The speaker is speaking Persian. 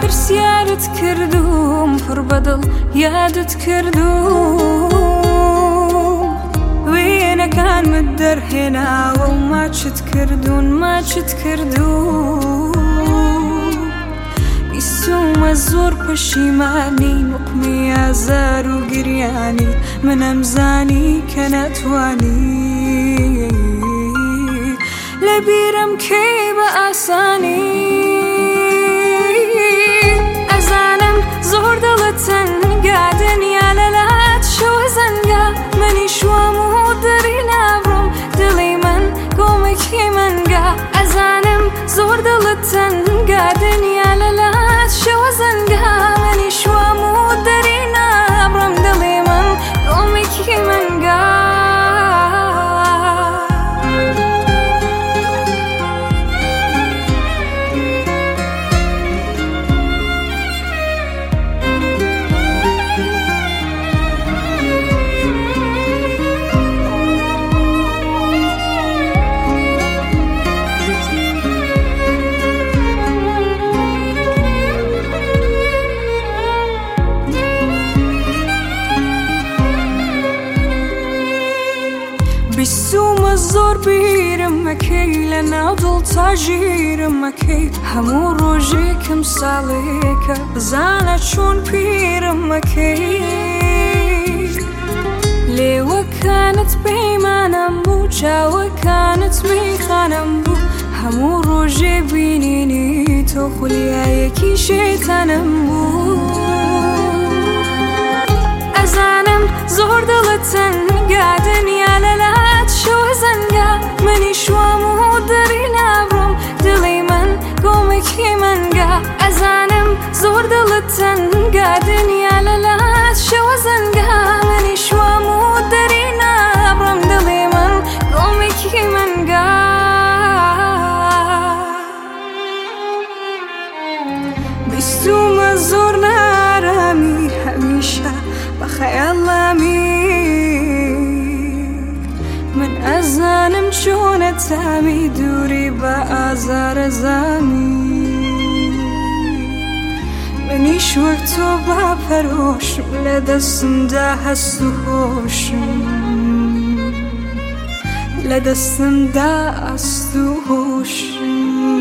پرسیارت کردوم پڕ بەدڵ یادت کردوم وێنەکانمت دەرهێناوە و ماچت کردوون ماچت کردوون بیستومە زۆر پەشیمانی نوقمی ئازار و گریانی منەم زانی کە نەتوانی لەبیرم کەی بە ئاسانی ئەزانم زۆر دڵت تەنگا دنیا لەلات شەوە زەنگا منیش وام و دەری نابڕۆم دڵی من گۆمێکی منگا ئەزانم زۆر دڵت تەنگا دنیا لەلات شەوە زەنگا منیش وام و دەری نابڕۆم دڵی من گۆمێکی منگا بیستومە زۆر بیرم مەکەی لە ناو دڵ تا ژیرم مەکەی هەموو ڕۆژێکم ساڵێکە بزانە چۆن پیرم مەکەی لێوەکانت پەیمانم بوو چاوەکانت میخانم بوو هەموو ڕۆژێ بینینی تۆ خولیایەکی شێتانم بوو ئەزانم زۆر دڵت تەنگا دنیا لەلات شەوە زەنگا منیش وام و دەری نابڕۆم دڵی من گۆمێکی منگا ئەزانم زۆر دڵت تەنگا دنیا لەلات شەوە زەنگا منیش وام و دەری نابڕۆم دڵی من گۆمێکی منگا بیستومە زۆر نارامی هەمیشە بە خەیاڵامی من ئەزانم چۆنە تامی دووری بە ئازارە زامی منیش وەک تۆ باپەرۆشم لە دەستمدا هەست و هۆشم لە دەستمدا ئەست و هۆشم